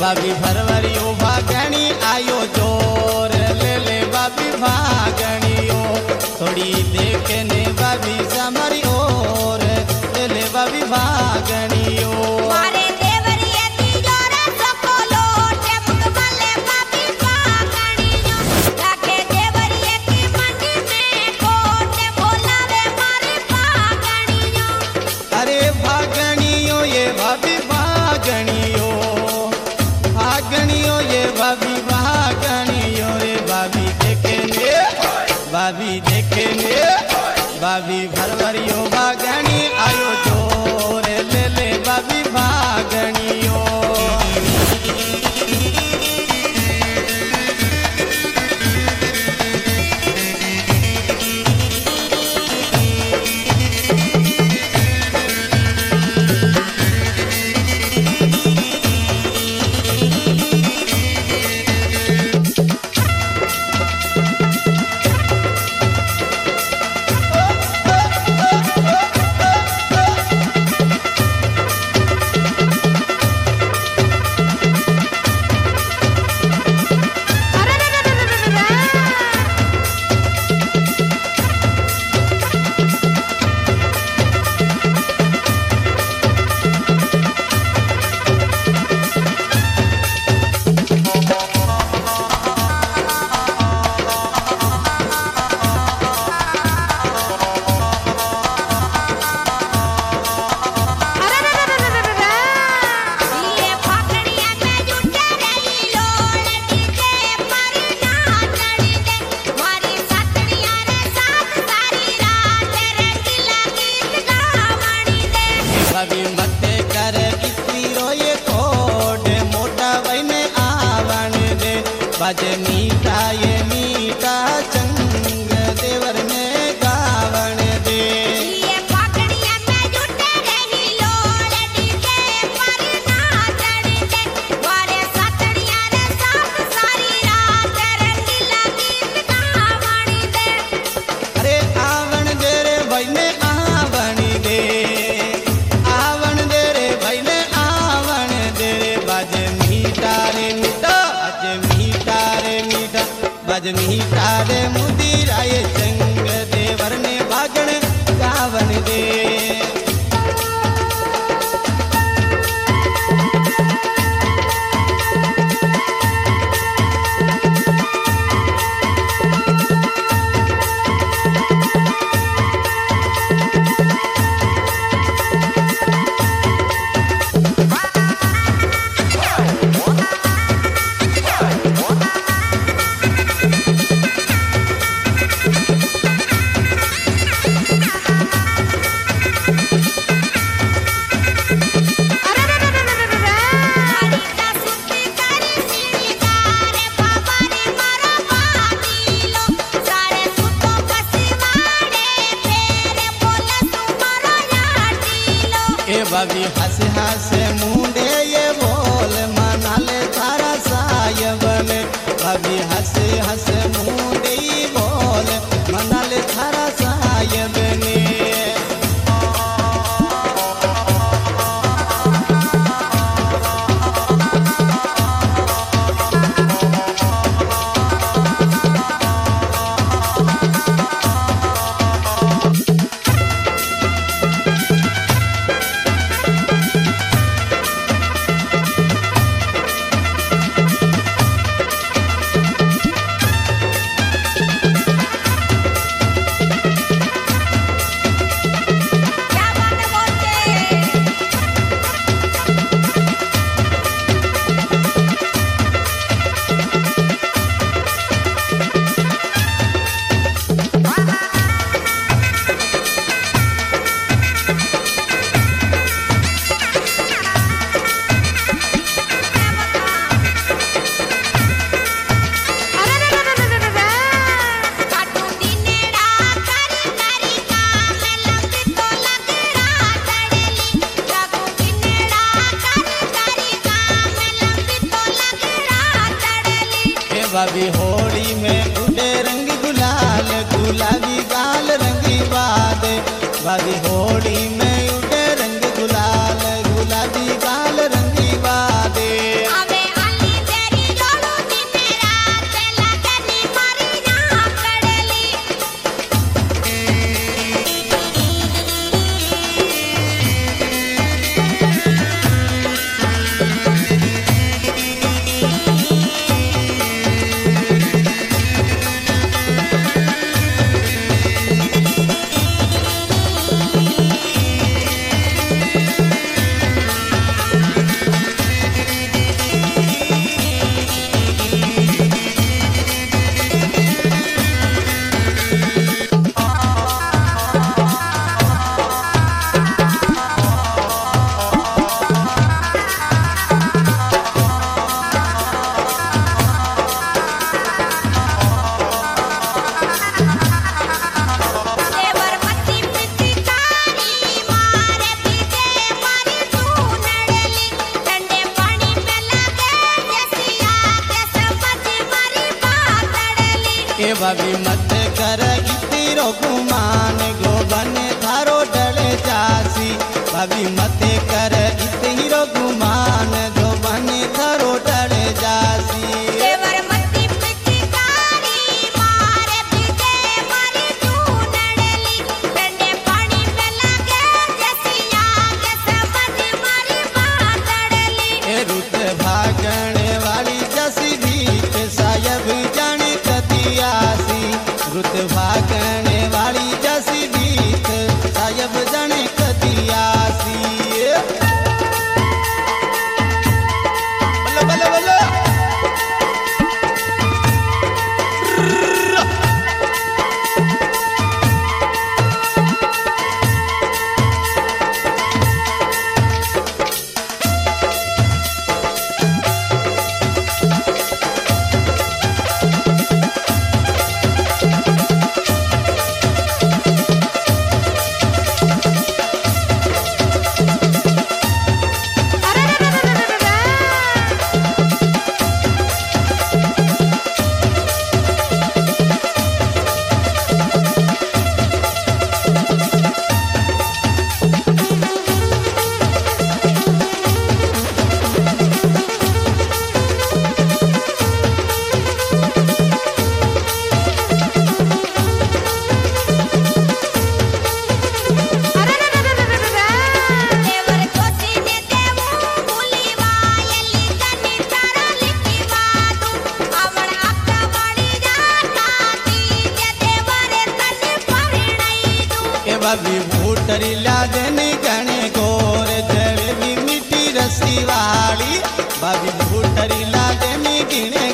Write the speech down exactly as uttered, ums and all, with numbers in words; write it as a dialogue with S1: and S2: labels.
S1: भाभी भरवरियो भागणी आयो जोर ले ले भाभी भागणियो थोड़ी देखने भाभी समरी ओर ले ले भाभी भागणियो
S2: मारे देवरिया ती जोरा सकोलो टेमुक मले भाभी भागणियो लाके देवरिया की मंडी में कोट बोलावे मारे भागणियो
S1: अरे भागणियो ये भाभी भागणियो भागणियो ये भाभी भागणियो रे भाभी देखेंगे भाभी देखेंगे भाभी भरवरियो भागणी आयो जोर ले ले भाभी भागणियो भाभी मते कर किसी रोए कोड मोटा बने आवण दे बाजे मीठा ये मीठा चंग देवर में गावण दे
S2: ये पाकड़िया में जुटे रही लोड़ डीजे पर नाचण दे वारे सातड़िया रे साथ सारी रात रंगीला गीत गावण दे
S1: अरे आवण दे रे बने आवण दे बाज मीठा रे मुदीराए चंग देवर ने भागण गावन दे भाभी हंस हंस मुंडे ये बोल मनाले तारा सायबन भाभी हंस हंस मुंडे बोल मनाले तारा सायबन भाभी होली में उड़े रंग गुलाल गुलाबी गाल रंगी बाद भाभी होली में उड़े रंग गुलाल गुलाबी गाल रंगी बाद
S2: आवे
S1: ए भाभी मत कर इतरो गुमान गोबन थारो डले जासी भाभी मत कर इतरो गुमान गोबन थारो डले जासी
S2: देवर मत्ती पिचकारी मारे पीछे मारी चूनड़ली ठंडे पानी में लगे जैसी आग समझ मारी बातड़ली
S1: ए रुत भागने वाली जसी भीत सायब जाने कदियासी रुत भागने वाली जसी भीत सायब जाने कदियासी बल्ला बल्ला बल्ला
S2: देवर कोसी ने देवू भूली वायली कनी तारा लिखी वादू अमण आका वाड़ी जाताती जे देवरे तने परिणई दू
S1: ए भाभी भूटरी लादनी गणे गोर जड़वी मीठी रसी वाली भाभी भूटरी लादनी गिणे